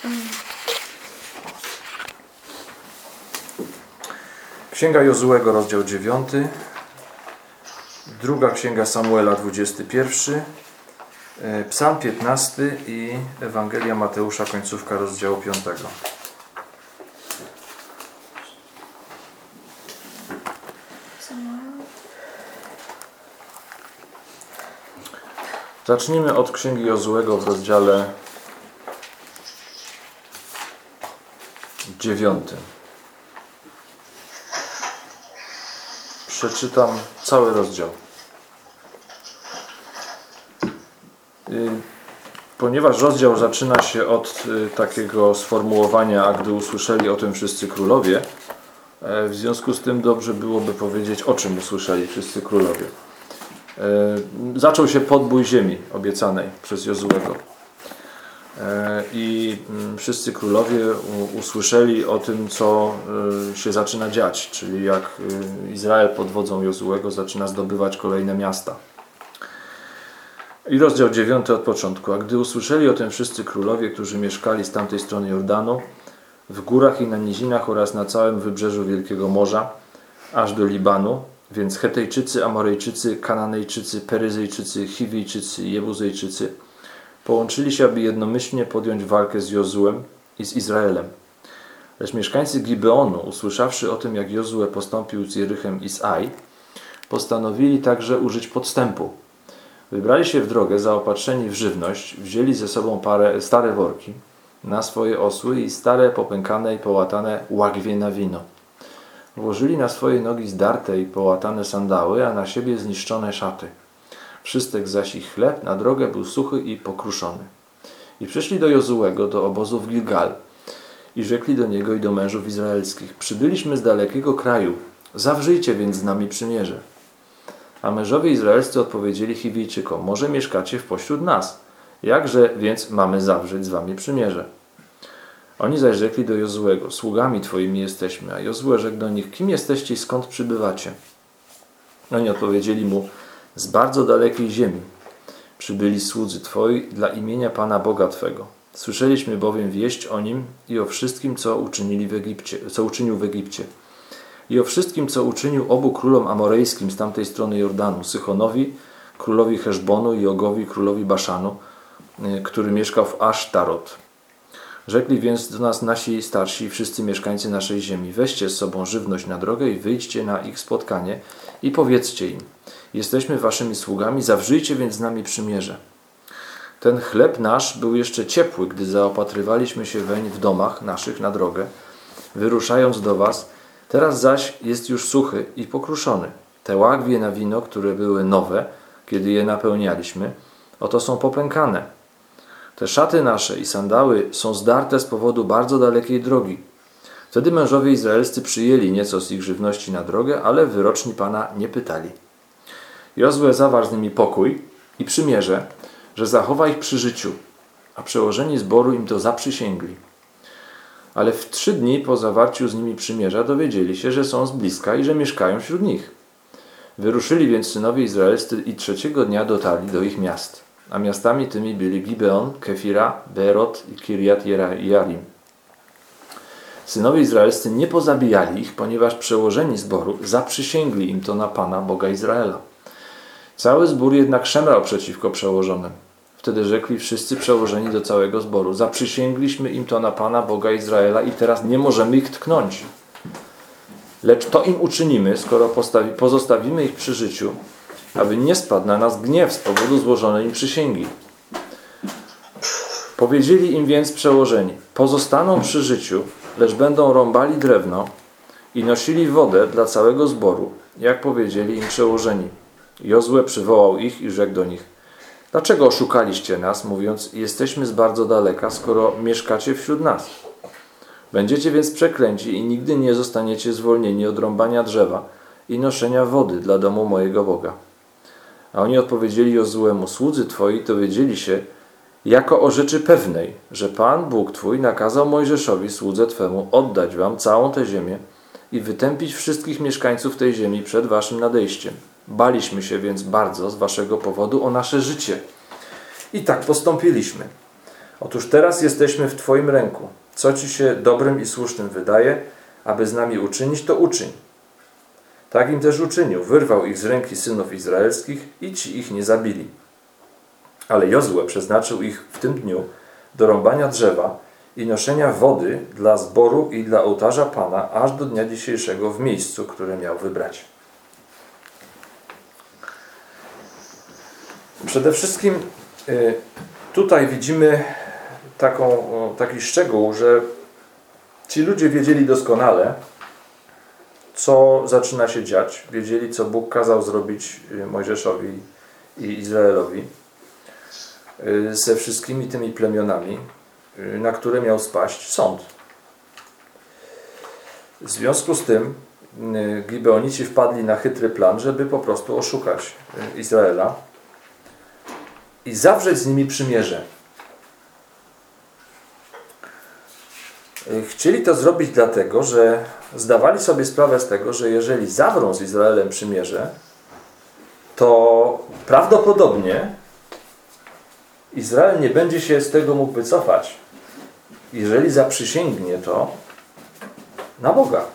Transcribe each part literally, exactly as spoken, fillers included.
Księga Jozułego, rozdział dziewiąty, druga księga Samuela, dwudziesty pierwszy, Psalm piętnasty i Ewangelia Mateusza, końcówka rozdziału piątego. Zacznijmy od księgi Jozułego w rozdziale dziewiątym. Przeczytam cały rozdział. Ponieważ rozdział zaczyna się od takiego sformułowania, a gdy usłyszeli o tym wszyscy królowie, w związku z tym dobrze byłoby powiedzieć, o czym usłyszeli wszyscy królowie. Zaczął się podbój ziemi obiecanej przez Jozułego. I wszyscy królowie usłyszeli o tym, co się zaczyna dziać, czyli jak Izrael pod wodzą Jozułego zaczyna zdobywać kolejne miasta. I rozdział dziewiąty od początku. A gdy usłyszeli o tym wszyscy królowie, którzy mieszkali z tamtej strony Jordanu, w górach i na nizinach oraz na całym wybrzeżu Wielkiego Morza, aż do Libanu, więc Hetejczycy, Amorejczycy, Kananejczycy, Peryzyjczycy, Chiwijczycy i Jebuzejczycy połączyli się, aby jednomyślnie podjąć walkę z Jozułem i z Izraelem. Lecz mieszkańcy Gibeonu, usłyszawszy o tym, jak Jozue postąpił z Jerychem i z Aj, postanowili także użyć podstępu. Wybrali się w drogę, zaopatrzeni w żywność, wzięli ze sobą parę, stare worki na swoje osły i stare, popękane i połatane łagwie na wino. Włożyli na swoje nogi zdarte i połatane sandały, a na siebie zniszczone szaty. Wszystek zaś ich chleb na drogę był suchy i pokruszony. I przyszli do Jozułego, do obozu w Gilgal i rzekli do niego i do mężów izraelskich: przybyliśmy z dalekiego kraju, zawrzyjcie więc z nami przymierze. A mężowie izraelscy odpowiedzieli Chiwijczykom: może mieszkacie w pośród nas, jakże więc mamy zawrzeć z wami przymierze? Oni zaś rzekli do Jozułego: sługami twoimi jesteśmy. A Jozue rzekł do nich: kim jesteście i skąd przybywacie? Oni odpowiedzieli mu: z bardzo dalekiej ziemi przybyli słudzy twoi dla imienia Pana Boga twego. Słyszeliśmy bowiem wieść o nim i o wszystkim, co uczynili w Egipcie, co uczynił w Egipcie. I o wszystkim, co uczynił obu królom amorejskim z tamtej strony Jordanu, Sychonowi, królowi Heszbonu i Ogowi, królowi Baszanu, który mieszkał w Asztarot. Rzekli więc do nas nasi starsi i wszyscy mieszkańcy naszej ziemi: weźcie z sobą żywność na drogę i wyjdźcie na ich spotkanie i powiedzcie im: jesteśmy waszymi sługami, zawrzyjcie więc z nami przymierze. Ten chleb nasz był jeszcze ciepły, gdy zaopatrywaliśmy się weń w domach naszych na drogę, wyruszając do was. Teraz zaś jest już suchy i pokruszony. Te łagwie na wino, które były nowe, kiedy je napełnialiśmy, oto są popękane. Te szaty nasze i sandały są zdarte z powodu bardzo dalekiej drogi. Wtedy mężowie izraelscy przyjęli nieco z ich żywności na drogę, ale wyroczni Pana nie pytali. Jozue zawarł z nimi pokój i przymierze, że zachowa ich przy życiu, a przełożeni zboru im to zaprzysięgli. Ale w trzy dni po zawarciu z nimi przymierza dowiedzieli się, że są z bliska i że mieszkają wśród nich. Wyruszyli więc synowie izraelscy i trzeciego dnia dotarli do ich miast. A miastami tymi byli Gibeon, Kefira, Beerot i Kirjat Jearim. Synowie izraelscy nie pozabijali ich, ponieważ przełożeni zboru zaprzysięgli im to na Pana Boga Izraela. Cały zbór jednak szemrał przeciwko przełożonym. Wtedy rzekli wszyscy przełożeni do całego zboru: zaprzysięgliśmy im to na Pana Boga Izraela i teraz nie możemy ich tknąć. Lecz to im uczynimy, skoro postawi, pozostawimy ich przy życiu, aby nie spadł na nas gniew z powodu złożonej im przysięgi. Powiedzieli im więc przełożeni: pozostaną przy życiu, lecz będą rąbali drewno i nosili wodę dla całego zboru, jak powiedzieli im przełożeni. Jozue przywołał ich i rzekł do nich: dlaczego oszukaliście nas, mówiąc: jesteśmy z bardzo daleka, skoro mieszkacie wśród nas? Będziecie więc przeklęci i nigdy nie zostaniecie zwolnieni od rąbania drzewa i noszenia wody dla domu mojego Boga. A oni odpowiedzieli Jozuemu: słudzy twoi dowiedzieli się jako o rzeczy pewnej, że Pan Bóg twój nakazał Mojżeszowi, słudze twemu, oddać wam całą tę ziemię i wytępić wszystkich mieszkańców tej ziemi przed waszym nadejściem. Baliśmy się więc bardzo z waszego powodu o nasze życie. I tak postąpiliśmy. Otóż teraz jesteśmy w Twoim ręku. Co Ci się dobrym i słusznym wydaje, aby z nami uczynić, to uczyń. Tak im też uczynił. Wyrwał ich z ręki synów izraelskich i ci ich nie zabili. Ale Jozue przeznaczył ich w tym dniu do rąbania drzewa i noszenia wody dla zboru i dla ołtarza Pana aż do dnia dzisiejszego w miejscu, które miał wybrać. Przede wszystkim tutaj widzimy taką, taki szczegół, że ci ludzie wiedzieli doskonale, co zaczyna się dziać. Wiedzieli, co Bóg kazał zrobić Mojżeszowi i Izraelowi ze wszystkimi tymi plemionami, na które miał spaść sąd. W związku z tym Gibeonici wpadli na chytry plan, żeby po prostu oszukać Izraela i zawrzeć z nimi przymierze. Chcieli to zrobić dlatego, że zdawali sobie sprawę z tego, że jeżeli zawrą z Izraelem przymierze, to prawdopodobnie Izrael nie będzie się z tego mógł wycofać, jeżeli zaprzysięgnie to na Boga.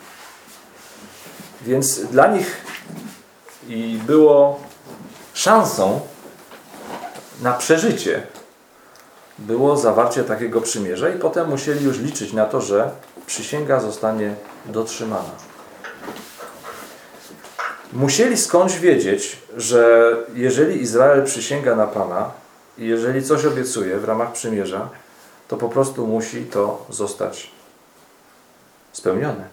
Więc dla nich i było szansą na przeżycie było zawarcie takiego przymierza i potem musieli już liczyć na to, że przysięga zostanie dotrzymana. Musieli skądś wiedzieć, że jeżeli Izrael przysięga na Pana i jeżeli coś obiecuje w ramach przymierza, to po prostu musi to zostać spełnione.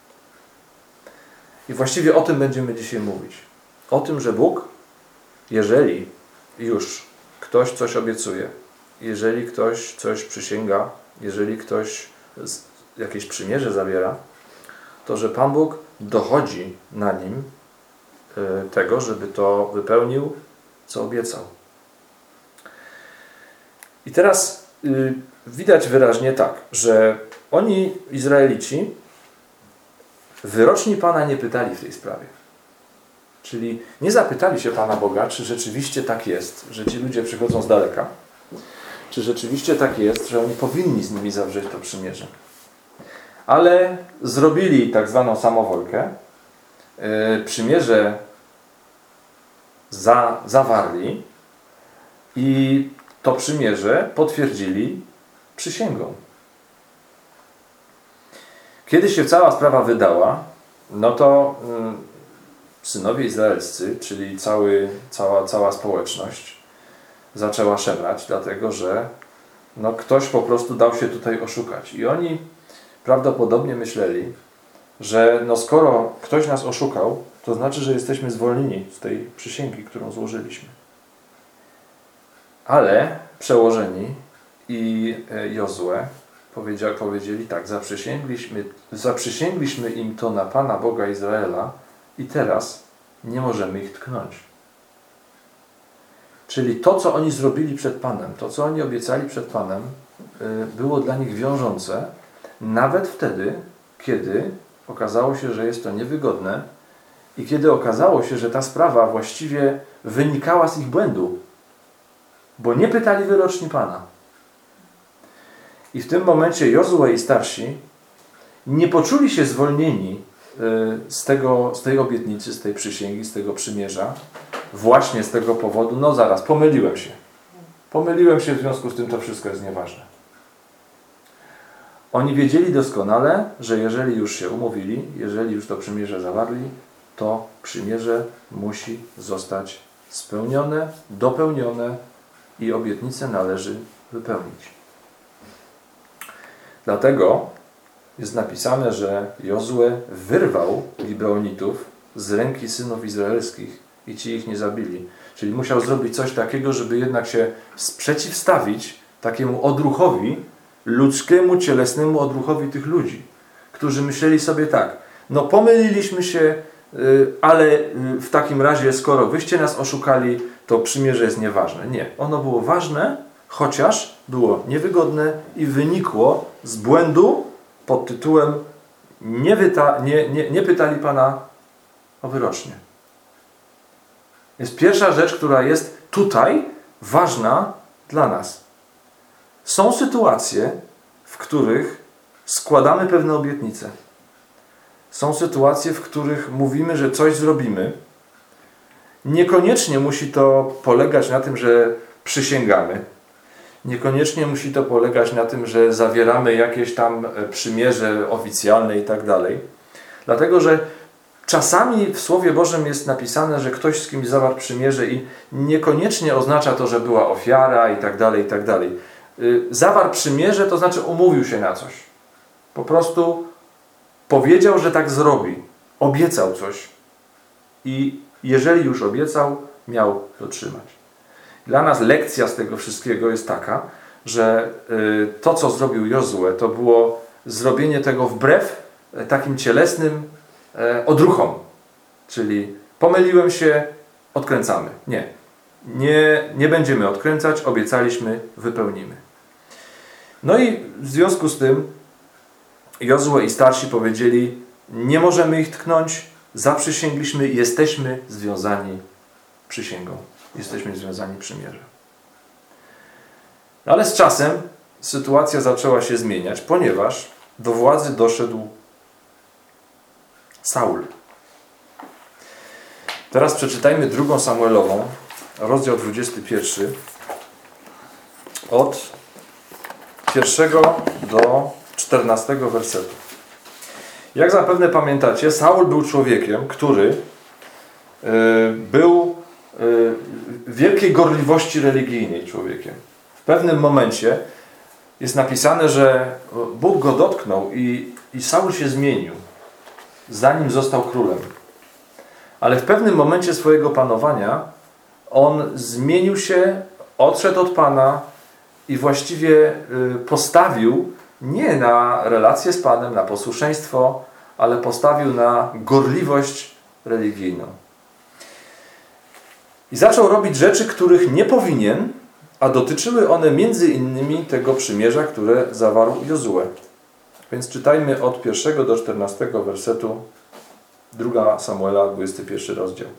I właściwie o tym będziemy dzisiaj mówić. O tym, że Bóg, jeżeli już ktoś coś obiecuje, jeżeli ktoś coś przysięga, jeżeli ktoś jakieś przymierze zawiera, to że Pan Bóg dochodzi na nim tego, żeby to wypełnił, co obiecał. I teraz y, widać wyraźnie tak, że oni, Izraelici, wyroczni Pana nie pytali w tej sprawie. Czyli nie zapytali się Pana Boga, czy rzeczywiście tak jest, że ci ludzie przychodzą z daleka, czy rzeczywiście tak jest, że oni powinni z nimi zawrzeć to przymierze. Ale zrobili tak zwaną samowolkę, yy, przymierze za, zawarli i to przymierze potwierdzili przysięgą. Kiedy się cała sprawa wydała, no to yy, synowie izraelscy, czyli cały, cała, cała społeczność zaczęła szemrać, dlatego że no, ktoś po prostu dał się tutaj oszukać. I oni prawdopodobnie myśleli, że no, skoro ktoś nas oszukał, to znaczy, że jesteśmy zwolnieni z tej przysięgi, którą złożyliśmy. Ale przełożeni i Jozue powiedział, powiedzieli tak, zaprzysięgliśmy, zaprzysięgliśmy im to na Pana Boga Izraela i teraz nie możemy ich tknąć. Czyli to, co oni zrobili przed Panem, to, co oni obiecali przed Panem, było dla nich wiążące, nawet wtedy, kiedy okazało się, że jest to niewygodne i kiedy okazało się, że ta sprawa właściwie wynikała z ich błędu, bo nie pytali wyroczni Pana. I w tym momencie Jozue i starsi nie poczuli się zwolnieni z, tego, z tej obietnicy, z tej przysięgi, z tego przymierza, właśnie z tego powodu, no zaraz, pomyliłem się. Pomyliłem się, w związku z tym to wszystko jest nieważne. Oni wiedzieli doskonale, że jeżeli już się umówili, jeżeli już to przymierze zawarli, to przymierze musi zostać spełnione, dopełnione i obietnicę należy wypełnić. Dlatego jest napisane, że Jozue wyrwał Gibeonitów z ręki synów izraelskich i ci ich nie zabili. Czyli musiał zrobić coś takiego, żeby jednak się sprzeciwstawić takiemu odruchowi, ludzkiemu, cielesnemu odruchowi tych ludzi, którzy myśleli sobie tak, no pomyliliśmy się, ale w takim razie, skoro wyście nas oszukali, to przymierze jest nieważne. Nie, ono było ważne, chociaż było niewygodne i wynikło z błędu pod tytułem nie, wyta, nie, nie, nie pytali Pana o wyrocznie. Jest pierwsza rzecz, która jest tutaj ważna dla nas. Są sytuacje, w których składamy pewne obietnice. Są sytuacje, w których mówimy, że coś zrobimy. Niekoniecznie musi to polegać na tym, że przysięgamy. Niekoniecznie musi to polegać na tym, że zawieramy jakieś tam przymierze oficjalne i tak dalej. Dlatego, że czasami w Słowie Bożym jest napisane, że ktoś z kimś zawarł przymierze i niekoniecznie oznacza to, że była ofiara i tak dalej, i tak dalej. Zawarł przymierze, to znaczy umówił się na coś. Po prostu powiedział, że tak zrobi. Obiecał coś. I jeżeli już obiecał, miał dotrzymać. Dla nas lekcja z tego wszystkiego jest taka, że to, co zrobił Jozue, to było zrobienie tego wbrew takim cielesnym odruchom. Czyli pomyliłem się, odkręcamy. Nie. Nie, nie będziemy odkręcać, obiecaliśmy, wypełnimy. No i w związku z tym Jozue i starsi powiedzieli, nie możemy ich tknąć, zaprzysięgliśmy, jesteśmy związani przysięgą. Jesteśmy związani przymierzem. Ale z czasem sytuacja zaczęła się zmieniać, ponieważ do władzy doszedł Saul. Teraz przeczytajmy drugą Samuelową, rozdział dwudziesty pierwszy, od pierwszego do czternastego wersetu. Jak zapewne pamiętacie, Saul był człowiekiem, który y, był y, wielkiej gorliwości religijnej człowiekiem. W pewnym momencie jest napisane, że Bóg go dotknął i, i Saul się zmienił, zanim został królem. Ale w pewnym momencie swojego panowania on zmienił się, odszedł od Pana i właściwie postawił nie na relację z Panem, na posłuszeństwo, ale postawił na gorliwość religijną. I zaczął robić rzeczy, których nie powinien, a dotyczyły one między innymi tego przymierza, które zawarł Jozue. Więc czytajmy od pierwszego do czternastego wersetu, druga Samuela, dwudziesty pierwszy rozdział.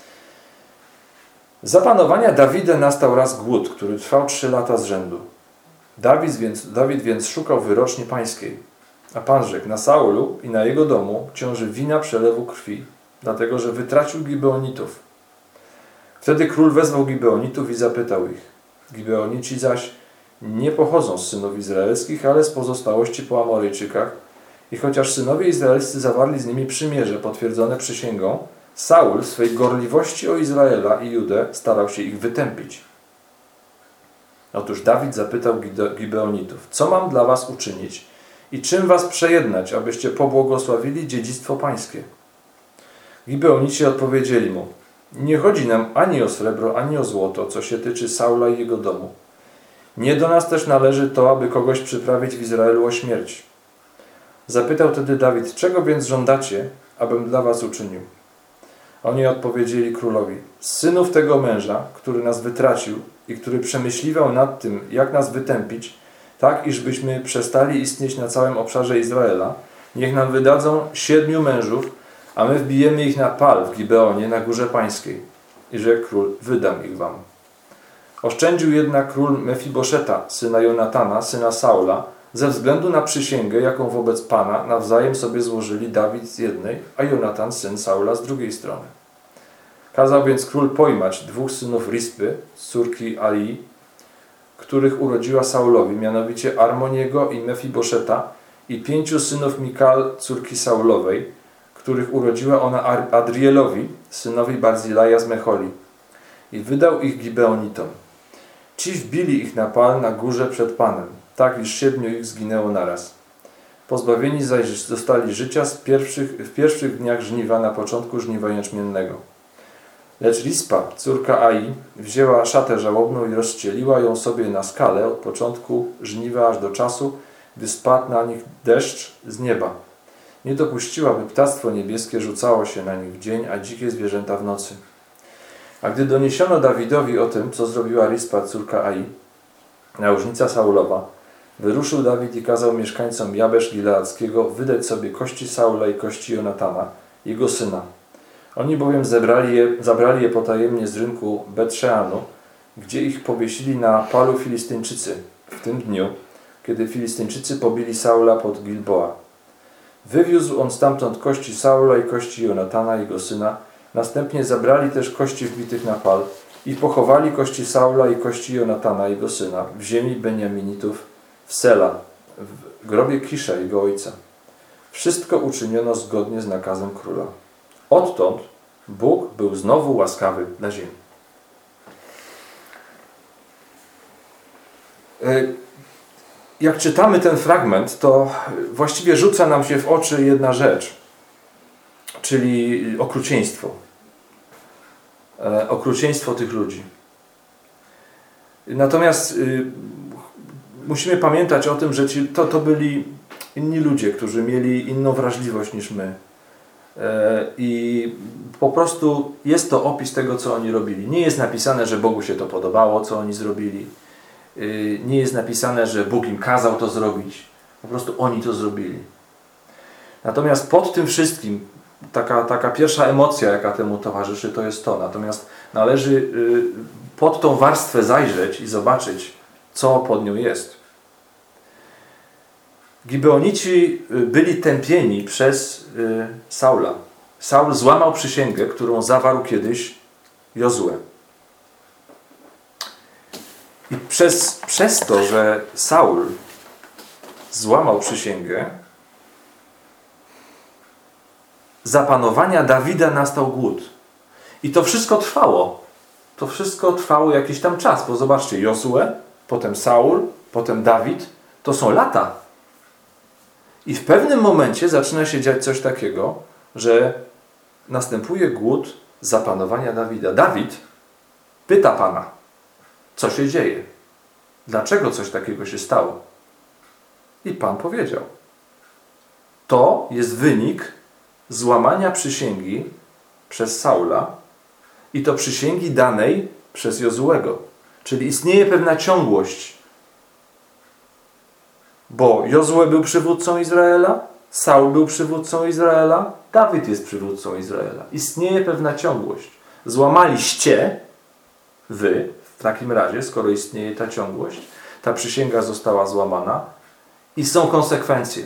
Za panowania Dawida nastał raz głód, który trwał trzy lata z rzędu. Dawid więc, Dawid więc szukał wyroczni pańskiej. A Pan rzekł, na Saulu i na jego domu ciąży wina przelewu krwi, dlatego że wytracił Gibeonitów. Wtedy król wezwał Gibeonitów i zapytał ich. Gibeonici zaś nie pochodzą z synów izraelskich, ale z pozostałości po Amoryjczykach. I chociaż synowie izraelscy zawarli z nimi przymierze potwierdzone przysięgą, Saul w swej gorliwości o Izraela i Judę starał się ich wytępić. Otóż Dawid zapytał Gibeonitów, co mam dla was uczynić i czym was przejednać, abyście pobłogosławili dziedzictwo pańskie? Gibeonici odpowiedzieli mu, nie chodzi nam ani o srebro, ani o złoto, co się tyczy Saula i jego domu. Nie do nas też należy to, aby kogoś przyprawić w Izraelu o śmierć. Zapytał wtedy Dawid, czego więc żądacie, abym dla was uczynił? Oni odpowiedzieli królowi, z synów tego męża, który nas wytracił i który przemyśliwał nad tym, jak nas wytępić, tak iżbyśmy przestali istnieć na całym obszarze Izraela, niech nam wydadzą siedmiu mężów, a my wbijemy ich na pal w Gibeonie na górze pańskiej. I rzekł król, wydam ich wam. Oszczędził jednak król Mefiboszeta, syna Jonatana, syna Saula, ze względu na przysięgę, jaką wobec Pana nawzajem sobie złożyli Dawid z jednej, a Jonatan, syn Saula, z drugiej strony. Kazał więc król pojmać dwóch synów Rispy, z córki Alii, których urodziła Saulowi, mianowicie Armoniego i Mefiboszeta, i pięciu synów Mikal, córki Saulowej, których urodziła ona Adrielowi, synowi Barzilaja z Mecholi. I wydał ich Gibeonitom. Ci wbili ich na pal na górze przed Panem, tak iż siedmiu ich zginęło naraz. Pozbawieni zaś zostali życia z pierwszych, w pierwszych dniach żniwa na początku żniwa jęczmiennego. Lecz Rispa, córka Ai, wzięła szatę żałobną i rozścieliła ją sobie na skalę od początku żniwa aż do czasu, gdy spadł na nich deszcz z nieba. Nie dopuściła, by ptactwo niebieskie rzucało się na nich w dzień, a dzikie zwierzęta w nocy. A gdy doniesiono Dawidowi o tym, co zrobiła Rispa, córka Ai, nałożnica Saulowa, wyruszył Dawid i kazał mieszkańcom Jabesz Gileadzkiego wydać sobie kości Saula i kości Jonatana, jego syna. Oni bowiem zebrali je, zabrali je potajemnie z rynku Bet-Sheanu, gdzie ich powiesili na palu Filistyńczycy, w tym dniu, kiedy Filistyńczycy pobili Saula pod Gilboa. Wywiózł on stamtąd kości Saula i kości Jonatana, jego syna. Następnie zabrali też kości wbitych na pal i pochowali kości Saula i kości Jonatana, jego syna, w ziemi Beniaminitów, w Sela, w grobie Kisza, jego ojca. Wszystko uczyniono zgodnie z nakazem króla. Odtąd Bóg był znowu łaskawy dla ziemi. Jak czytamy ten fragment, to właściwie rzuca nam się w oczy jedna rzecz, czyli okrucieństwo. Okrucieństwo tych ludzi. Natomiast y, musimy pamiętać o tym, że ci, to, to byli inni ludzie, którzy mieli inną wrażliwość niż my. E, I po prostu jest to opis tego, co oni robili. Nie jest napisane, że Bogu się to podobało, co oni zrobili. Y, nie jest napisane, że Bóg im kazał to zrobić. Po prostu oni to zrobili. Natomiast pod tym wszystkim Taka, taka pierwsza emocja, jaka temu towarzyszy, to jest to. Natomiast należy y, pod tą warstwę zajrzeć i zobaczyć, co pod nią jest. Gibeonici byli tępieni przez y, Saula. Saul złamał przysięgę, którą zawarł kiedyś Jozue. I przez, przez to, że Saul złamał przysięgę, za panowania Dawida nastał głód. I to wszystko trwało. To wszystko trwało jakiś tam czas, bo zobaczcie, Jozue, potem Saul, potem Dawid, to są lata. I w pewnym momencie zaczyna się dziać coś takiego, że następuje głód za panowania Dawida. Dawid pyta Pana, co się dzieje? Dlaczego coś takiego się stało? I Pan powiedział, to jest wynik złamania przysięgi przez Saula i to przysięgi danej przez Jozuego. Czyli istnieje pewna ciągłość. Bo Jozue był przywódcą Izraela, Saul był przywódcą Izraela, Dawid jest przywódcą Izraela. Istnieje pewna ciągłość. Złamaliście wy, w takim razie, skoro istnieje ta ciągłość, ta przysięga została złamana i są konsekwencje.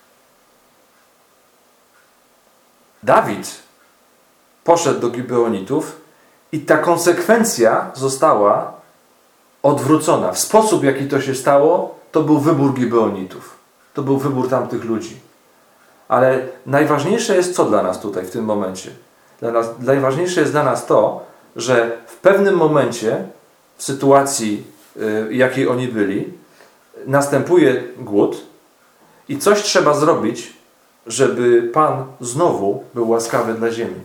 Dawid poszedł do Gibeonitów i ta konsekwencja została odwrócona. W sposób, w jaki to się stało, to był wybór Gibeonitów. To był wybór tamtych ludzi. Ale najważniejsze jest co dla nas tutaj w tym momencie? Dla nas, najważniejsze jest dla nas to, że w pewnym momencie, w sytuacji, y, jakiej oni byli, następuje głód i coś trzeba zrobić, żeby Pan znowu był łaskawy dla ziemi.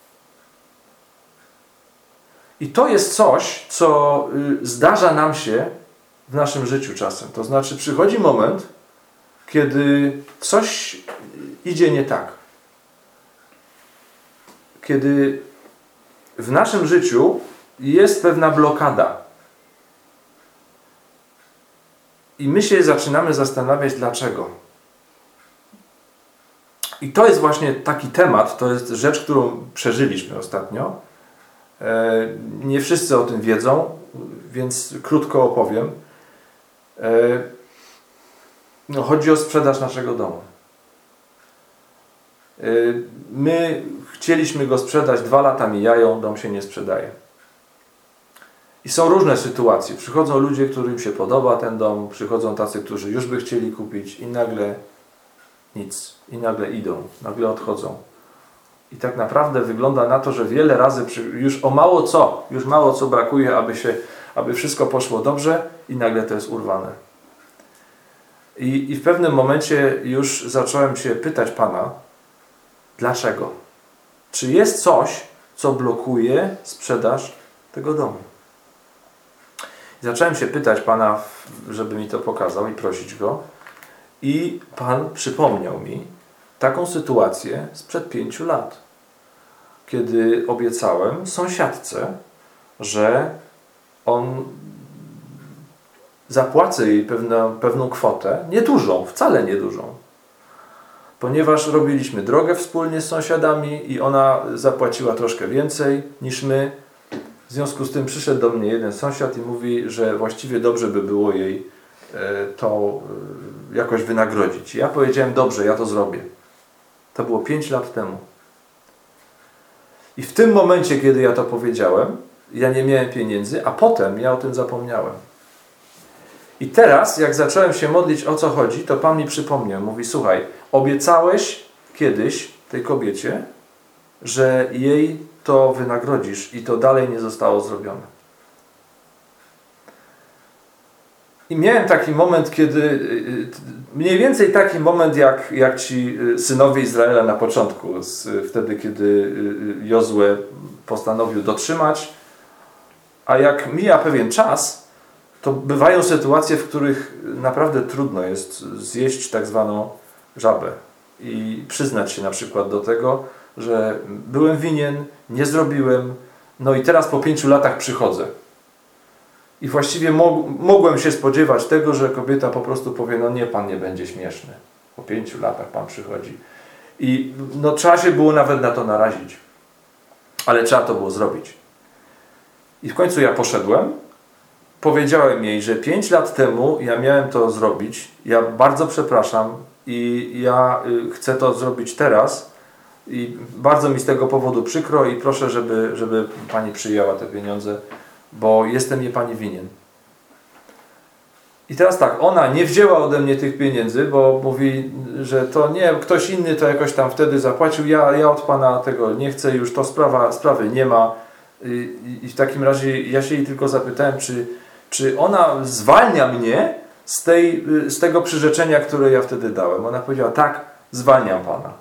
I to jest coś, co zdarza nam się w naszym życiu czasem. To znaczy przychodzi moment, kiedy coś idzie nie tak. Kiedy w naszym życiu jest pewna blokada. I my się zaczynamy zastanawiać, dlaczego. I to jest właśnie taki temat, to jest rzecz, którą przeżyliśmy ostatnio. Nie wszyscy o tym wiedzą, więc krótko opowiem. No, chodzi o sprzedaż naszego domu. My chcieliśmy go sprzedać, dwa lata mijają, dom się nie sprzedaje. I są różne sytuacje. Przychodzą ludzie, którym się podoba ten dom, przychodzą tacy, którzy już by chcieli kupić i nagle nic. I nagle idą, nagle odchodzą. I tak naprawdę wygląda na to, że wiele razy przy, już o mało co, już mało co brakuje, aby, się, aby wszystko poszło dobrze i nagle to jest urwane. I, I w pewnym momencie już zacząłem się pytać Pana, dlaczego? Czy jest coś, co blokuje sprzedaż tego domu? I zacząłem się pytać Pana, żeby mi to pokazał i prosić Go. I Pan przypomniał mi taką sytuację sprzed pięciu lat, kiedy obiecałem sąsiadce, że on zapłacę jej pewną, pewną kwotę, niedużą, wcale niedużą, ponieważ robiliśmy drogę wspólnie z sąsiadami i ona zapłaciła troszkę więcej niż my. W związku z tym przyszedł do mnie jeden sąsiad i mówi, że właściwie dobrze by było jej to jakoś wynagrodzić. Ja powiedziałem, dobrze, ja to zrobię. To było pięć lat temu. I w tym momencie, kiedy ja to powiedziałem, ja nie miałem pieniędzy, a potem ja o tym zapomniałem. I teraz, jak zacząłem się modlić, o co chodzi, to Pan mi przypomniał. Mówi, słuchaj, obiecałeś kiedyś tej kobiecie, że jej to wynagrodzisz i to dalej nie zostało zrobione. I miałem taki moment, kiedy, mniej więcej taki moment, jak, jak ci synowie Izraela na początku, z, wtedy, kiedy Jozue postanowił dotrzymać, a jak mija pewien czas, to bywają sytuacje, w których naprawdę trudno jest zjeść tak zwaną żabę i przyznać się na przykład do tego, że byłem winien, nie zrobiłem, no i teraz po pięciu latach przychodzę. I właściwie mog mogłem się spodziewać tego, że kobieta po prostu powie, no nie, Pan nie będzie śmieszny. Po pięciu latach Pan przychodzi. I no trzeba się było nawet na to narazić. Ale trzeba to było zrobić. I w końcu ja poszedłem, powiedziałem jej, że pięć lat temu ja miałem to zrobić. Ja bardzo przepraszam i ja chcę to zrobić teraz. I bardzo mi z tego powodu przykro i proszę, żeby, żeby Pani przyjęła te pieniądze, bo jestem je Pani winien. I teraz tak, ona nie wzięła ode mnie tych pieniędzy, bo mówi, że to nie, ktoś inny to jakoś tam wtedy zapłacił, ja, ja od Pana tego nie chcę, już to sprawa, sprawy nie ma. I, i w takim razie ja się jej tylko zapytałem, czy, czy ona zwalnia mnie z, tej, z tego przyrzeczenia, które ja wtedy dałem. Ona powiedziała, tak, zwalniam Pana.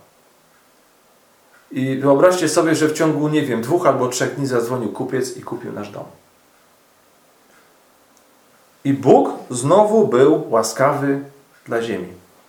I wyobraźcie sobie, że w ciągu, nie wiem, dwóch albo trzech dni zadzwonił kupiec i kupił nasz dom. I Bóg znowu był łaskawy dla ziemi.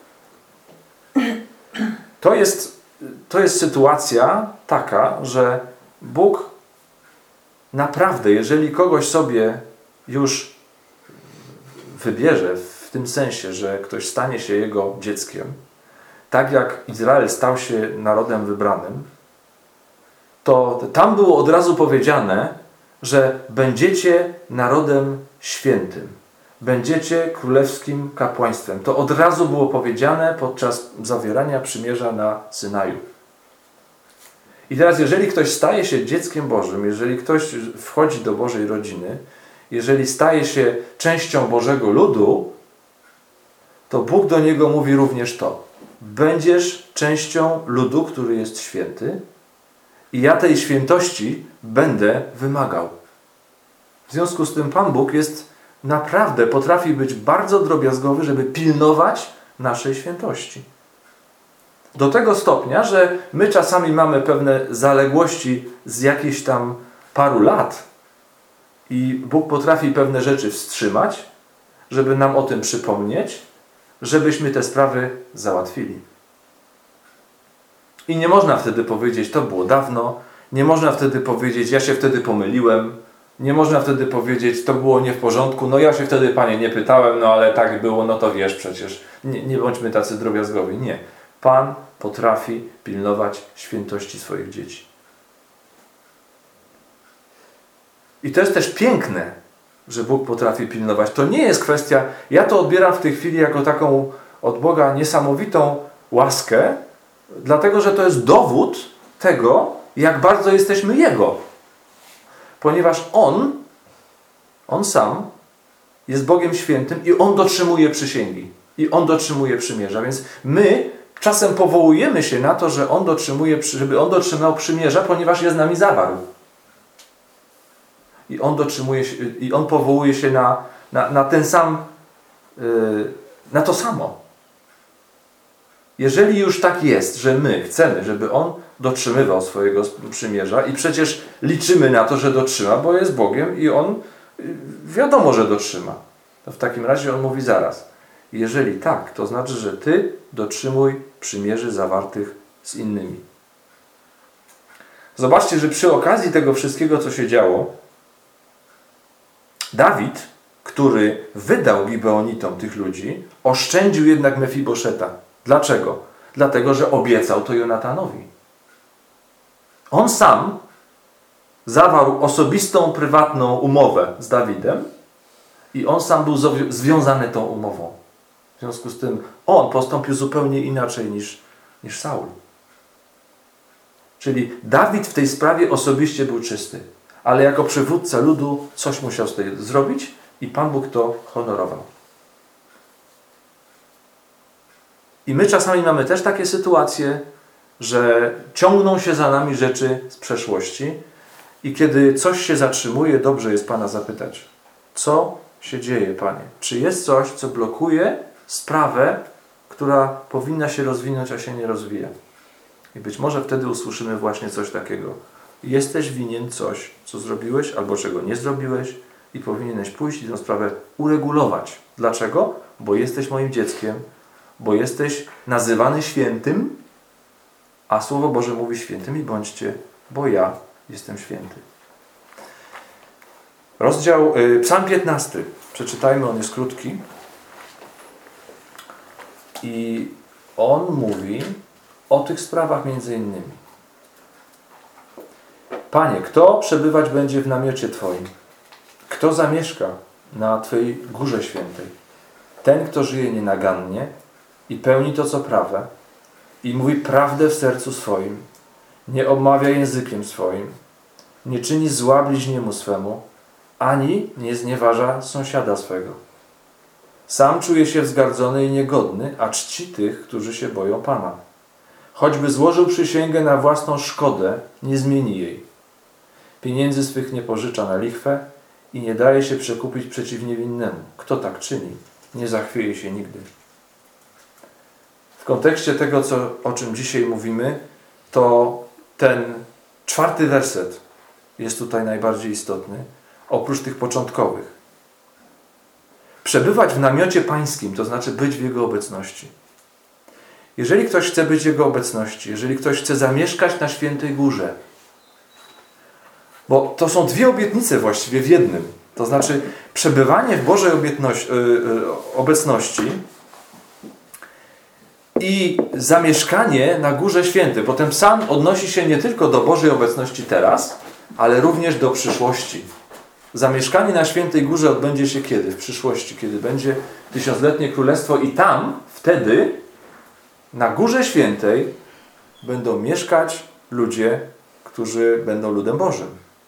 To jest, to jest sytuacja taka, że Bóg naprawdę, jeżeli kogoś sobie już wybierze w tym sensie, że ktoś stanie się Jego dzieckiem, tak jak Izrael stał się narodem wybranym, to tam było od razu powiedziane, że będziecie narodem świętym. Będziecie królewskim kapłaństwem. To od razu było powiedziane podczas zawierania przymierza na Synaju. I teraz, jeżeli ktoś staje się dzieckiem Bożym, jeżeli ktoś wchodzi do Bożej rodziny, jeżeli staje się częścią Bożego ludu, to Bóg do niego mówi również to. Będziesz częścią ludu, który jest święty i ja tej świętości będę wymagał. W związku z tym Pan Bóg jest naprawdę, potrafi być bardzo drobiazgowy, żeby pilnować naszej świętości. Do tego stopnia, że my czasami mamy pewne zaległości z jakichś tam paru lat i Bóg potrafi pewne rzeczy wstrzymać, żeby nam o tym przypomnieć, żebyśmy te sprawy załatwili. I nie można wtedy powiedzieć, to było dawno, nie można wtedy powiedzieć, ja się wtedy pomyliłem, nie można wtedy powiedzieć, to było nie w porządku, no ja się wtedy, Panie, nie pytałem, no ale tak było, no to wiesz przecież. Nie, nie bądźmy tacy drobiazgowi. Nie. Pan potrafi pilnować świętości swoich dzieci. I to jest też piękne, że Bóg potrafi pilnować. To nie jest kwestia, ja to odbieram w tej chwili jako taką od Boga niesamowitą łaskę, dlatego, że to jest dowód tego, jak bardzo jesteśmy Jego. Ponieważ On, On sam jest Bogiem świętym i On dotrzymuje przysięgi. I On dotrzymuje przymierza. Więc my czasem powołujemy się na to, że On dotrzymuje, żeby On dotrzymał przymierza, ponieważ je z nami zawarł. I On dotrzymuje się, i On powołuje się na, na, na ten sam, yy, na to samo. Jeżeli już tak jest, że my chcemy, żeby On dotrzymywał swojego przymierza i przecież liczymy na to, że dotrzyma, bo jest Bogiem i On wiadomo, że dotrzyma. To w takim razie On mówi zaraz. Jeżeli tak, to znaczy, że Ty dotrzymuj przymierzy zawartych z innymi. Zobaczcie, że przy okazji tego wszystkiego, co się działo, Dawid, który wydał Gibeonitom tych ludzi, oszczędził jednak Mefiboszeta. Dlaczego? Dlatego, że obiecał to Jonatanowi. On sam zawarł osobistą, prywatną umowę z Dawidem I on sam był związany tą umową. W związku z tym on postąpił zupełnie inaczej niż, niż Saul. Czyli Dawid w tej sprawie osobiście był czysty, ale jako przywódca ludu coś musiał z tej zrobić i Pan Bóg to honorował. I my czasami mamy też takie sytuacje, że ciągną się za nami rzeczy z przeszłości i kiedy coś się zatrzymuje, dobrze jest Pana zapytać, co się dzieje, Panie? Czy jest coś, co blokuje sprawę, która powinna się rozwinąć, a się nie rozwija? I być może wtedy usłyszymy właśnie coś takiego. Jesteś winien coś, co zrobiłeś, albo czego nie zrobiłeś i powinieneś pójść i tę sprawę uregulować. Dlaczego? Bo jesteś moim dzieckiem, bo jesteś nazywany świętym, a Słowo Boże mówi świętymi bądźcie, bo ja jestem święty. Rozdział, y, Psalm piętnasty. Przeczytajmy, on jest krótki. I on mówi o tych sprawach między innymi. Panie, kto przebywać będzie w namiocie Twoim? Kto zamieszka na Twojej górze świętej? Ten, kto żyje nienagannie i pełni to, co prawe i mówi prawdę w sercu swoim, nie obmawia językiem swoim, nie czyni zła bliźniemu swemu, ani nie znieważa sąsiada swego. Sam czuje się wzgardzony i niegodny, a czci tych, którzy się boją Pana. Choćby złożył przysięgę na własną szkodę, nie zmieni jej. Pieniędzy swych nie pożycza na lichwę i nie daje się przekupić przeciw niewinnemu. Kto tak czyni, nie zachwieje się nigdy. W kontekście tego, co, o czym dzisiaj mówimy, to ten czwarty werset jest tutaj najbardziej istotny, oprócz tych początkowych. Przebywać w namiocie pańskim, to znaczy być w Jego obecności. Jeżeli ktoś chce być w Jego obecności, jeżeli ktoś chce zamieszkać na Świętej Górze, bo to są dwie obietnice właściwie w jednym. To znaczy przebywanie w Bożej obecności i zamieszkanie na Górze Świętej. Potem psalm odnosi się nie tylko do Bożej obecności teraz, ale również do przyszłości. Zamieszkanie na Świętej Górze odbędzie się kiedy? W przyszłości, kiedy będzie tysiącletnie królestwo i tam, wtedy, na Górze Świętej będą mieszkać ludzie, którzy będą ludem Bożym.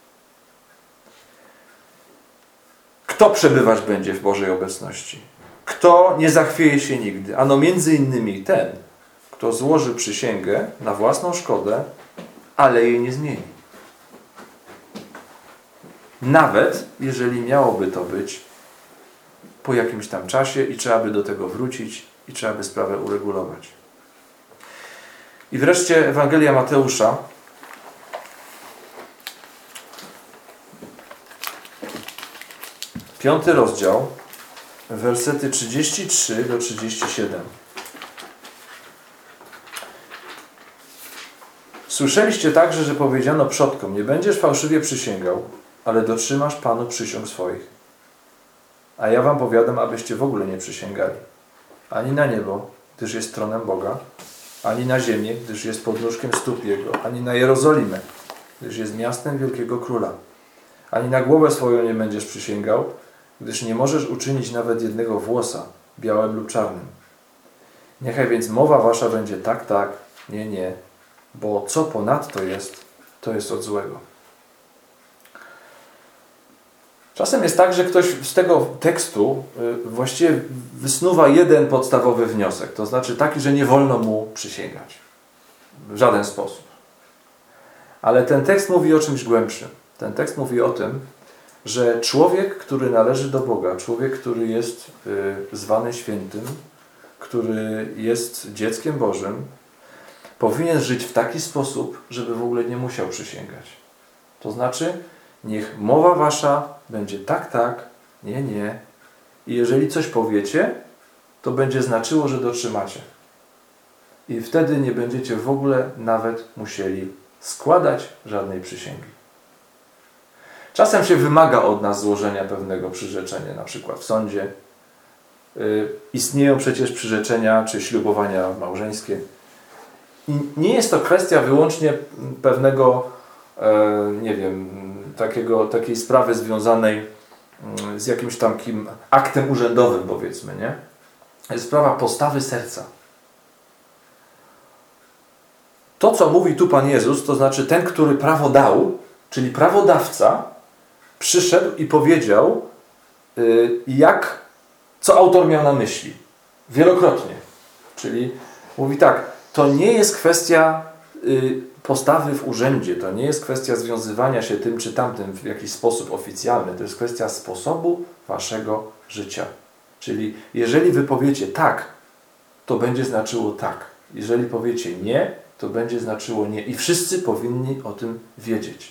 Kto przebywać będzie w Bożej obecności? Kto nie zachwieje się nigdy? Ano między innymi ten, kto złoży przysięgę na własną szkodę, ale jej nie zmieni. Nawet jeżeli miałoby to być po jakimś tam czasie i trzeba by do tego wrócić i trzeba by sprawę uregulować. I wreszcie Ewangelia Mateusza. Piąty rozdział, wersety trzydzieści trzy do trzydziestu siedmiu. Słyszeliście także, że powiedziano przodkom, nie będziesz fałszywie przysięgał, ale dotrzymasz Panu przysiąg swoich. A ja wam powiadam, abyście w ogóle nie przysięgali. Ani na niebo, gdyż jest tronem Boga, ani na ziemię, gdyż jest podnóżkiem stóp Jego, ani na Jerozolimę, gdyż jest miastem wielkiego króla. Ani na głowę swoją nie będziesz przysięgał, gdyż nie możesz uczynić nawet jednego włosa, białym lub czarnym. Niechaj więc mowa wasza będzie tak, tak, nie, nie, bo co ponadto jest, to jest od złego. Czasem jest tak, że ktoś z tego tekstu właściwie wysnuwa jeden podstawowy wniosek, to znaczy taki, że nie wolno mu przysięgać. W żaden sposób. Ale ten tekst mówi o czymś głębszym. Ten tekst mówi o tym, że człowiek, który należy do Boga, człowiek, który jest zwany świętym, który jest dzieckiem Bożym, powinien żyć w taki sposób, żeby w ogóle nie musiał przysięgać. To znaczy, niech mowa wasza będzie tak, tak, nie, nie. I jeżeli coś powiecie, to będzie znaczyło, że dotrzymacie. I wtedy nie będziecie w ogóle nawet musieli składać żadnej przysięgi. Czasem się wymaga od nas złożenia pewnego przyrzeczenia, na przykład w sądzie. Yy, istnieją przecież przyrzeczenia czy ślubowania małżeńskie. I nie jest to kwestia wyłącznie pewnego, e, nie wiem, takiego, takiej sprawy związanej z jakimś takim aktem urzędowym, powiedzmy, nie? Jest sprawa postawy serca. To, co mówi tu Pan Jezus, to znaczy ten, który prawo dał, czyli prawodawca, przyszedł i powiedział, jak, co autor miał na myśli. Wielokrotnie. Czyli mówi tak, to nie jest kwestia postawy w urzędzie, to nie jest kwestia związywania się tym czy tamtym w jakiś sposób oficjalny, to jest kwestia sposobu waszego życia. Czyli jeżeli wy powiecie tak, to będzie znaczyło tak. Jeżeli powiecie nie, to będzie znaczyło nie. I wszyscy powinni o tym wiedzieć.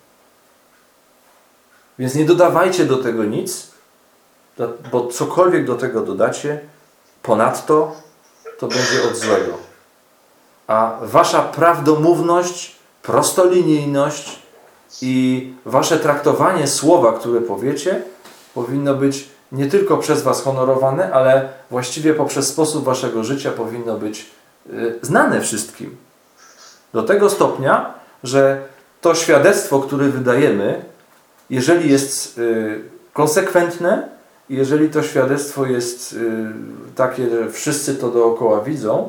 Więc nie dodawajcie do tego nic, bo cokolwiek do tego dodacie, ponadto to będzie od złego. A wasza prawdomówność, prostolinijność i wasze traktowanie słowa, które powiecie, powinno być nie tylko przez was honorowane, ale właściwie poprzez sposób waszego życia powinno być y, znane wszystkim. Do tego stopnia, że to świadectwo, które wydajemy, jeżeli jest y, konsekwentne, jeżeli to świadectwo jest y, takie, że wszyscy to dookoła widzą,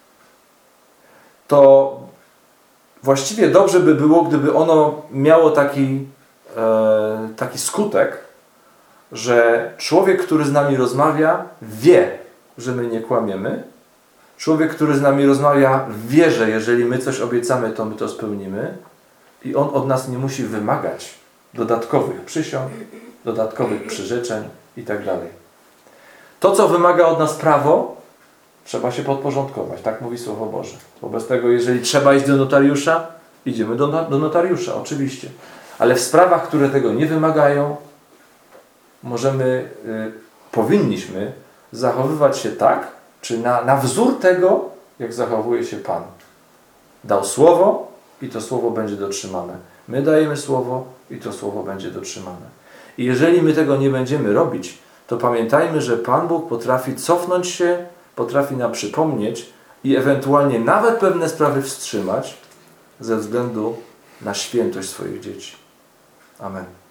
to właściwie dobrze by było, gdyby ono miało taki, e, taki skutek, że człowiek, który z nami rozmawia, wie, że my nie kłamiemy. Człowiek, który z nami rozmawia, wie, że jeżeli my coś obiecamy, to my to spełnimy. I on od nas nie musi wymagać dodatkowych przysiąg, dodatkowych przyrzeczeń itd. To, co wymaga od nas prawo, trzeba się podporządkować. Tak mówi Słowo Boże. Wobec tego, jeżeli trzeba iść do notariusza, idziemy do, do notariusza, oczywiście. Ale w sprawach, które tego nie wymagają, możemy, y, powinniśmy zachowywać się tak, czy na, na wzór tego, jak zachowuje się Pan. Dał słowo i to słowo będzie dotrzymane. My dajemy słowo i to słowo będzie dotrzymane. I jeżeli my tego nie będziemy robić, to pamiętajmy, że Pan Bóg potrafi cofnąć się, potrafi nam przypomnieć i ewentualnie nawet pewne sprawy wstrzymać ze względu na świętość swoich dzieci. Amen.